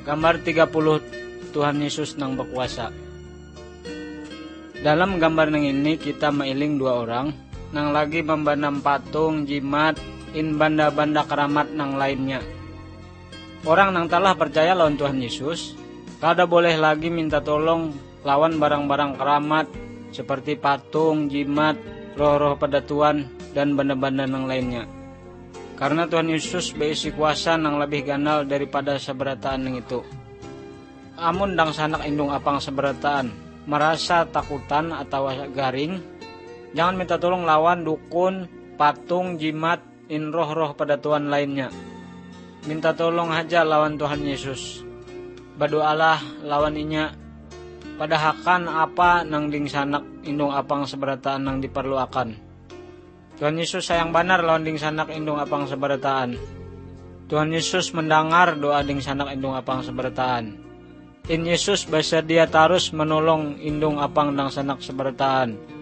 Gambar 30 Tuhan Yesus nang berkuasa. Dalam gambar nang ini kita mailing dua orang nang lagi membanam patung, jimat, in banda-banda keramat nang lainnya. Orang nang telah percaya lawan Tuhan Yesus kada boleh lagi minta tolong lawan barang-barang keramat seperti patung, jimat, roh-roh pedatuan, dan benda-benda nang lainnya. Karena Tuhan Yesus berisi kuasa nang lebih ganal daripada seberataan nang itu. Amun dang sanak indung apang seberataan merasa takutan atau garing, jangan minta tolong lawan dukun, patung, jimat, in roh-roh pedatuan lainnya. Minta tolong aja lawan Tuhan Yesus. Berdoalah lawan inya. Padahakan apa nang ding sanak indung apang seberataan nang diperluakan. Tuhan Yesus sayang banar lawan ding sanak indung apang seberataan. Tuhan Yesus mendengar doa ding sanak indung apang seberataan. In Yesus bersedia terus menolong indung apang dang sanak seberataan.